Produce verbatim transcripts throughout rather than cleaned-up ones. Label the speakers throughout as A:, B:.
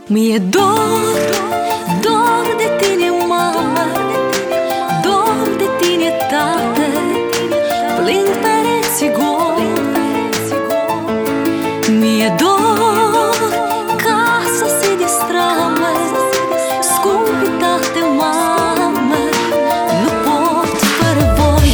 A: Mi-e dor, dor de tine, mamă, dor de tine, tată, plin pereții goi. Mi-e dor, casa se destramă, scumpi tate, mamă, nu pot fără voi.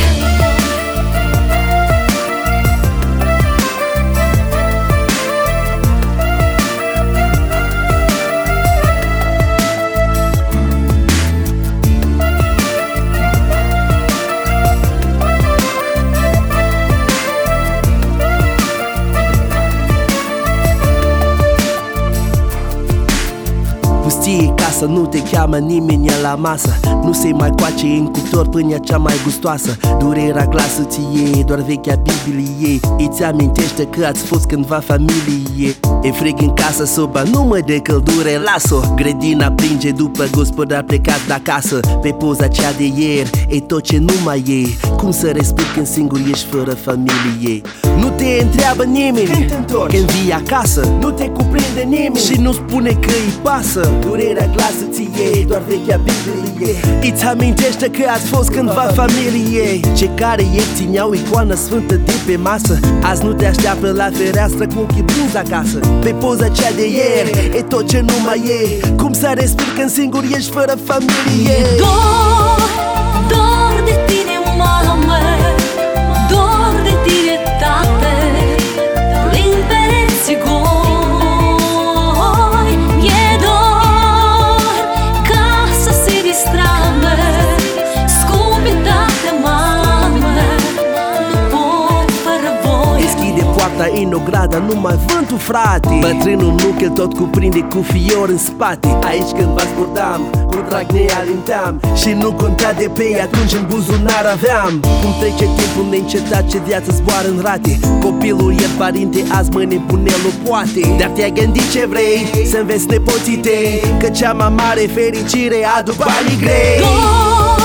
B: Pustie casă, nu te cheamă nimeni la masă. Nu se mai coace în cuptor pâinea cea mai gustoasă. Durerea glasă ție, doar vechea Biblie îți amintește că ați fost cândva familie. E frig în casă, soba nu mă de căldure, las-o. Grădina plinge după gospodar plecat de acasă. Pe poza cea de ieri, e tot ce nu mai e. Cum să respiri când singur ești fără familie? Nu te întreabă nimeni când te întorci, când vii acasă. Nu te cuprinde nimeni și nu spune că îi pasă. Durerea glasă ție, doar vechea Biblie îți amintește că ați fost cândva familie. Cei care ieri țineau icoana sfântă de pe masă, azi nu te așteaptă la fereastră cu ochii prinzi acasă. Pe poza cea de ieri, e tot ce nu mai e. Cum să respiri când singur ești fără familie?
A: Dor, dor de tine, mamă, dor de tine, tată, plin pereții goi. Mi-e dor, casa se distramă, scumpi tată, mamă, nu pot fără voi.
B: Deschide poarta în ograda, numai vântul, frate. Bătrânul nuchel tot cuprinde cu fior în spate. Aici când vă scurtam, cu drag ne alinteam și nu conta de pe ei, atunci în buzunar aveam. Cum trece timpul neîncetat, ce viață zboară în rate. Copilul e părinte, azi mă nebunelul poate. Dar te-ai gândit ce vrei, să înveți nepoții tăi, că cea mai mare fericire aduc banii grei.
A: Dor,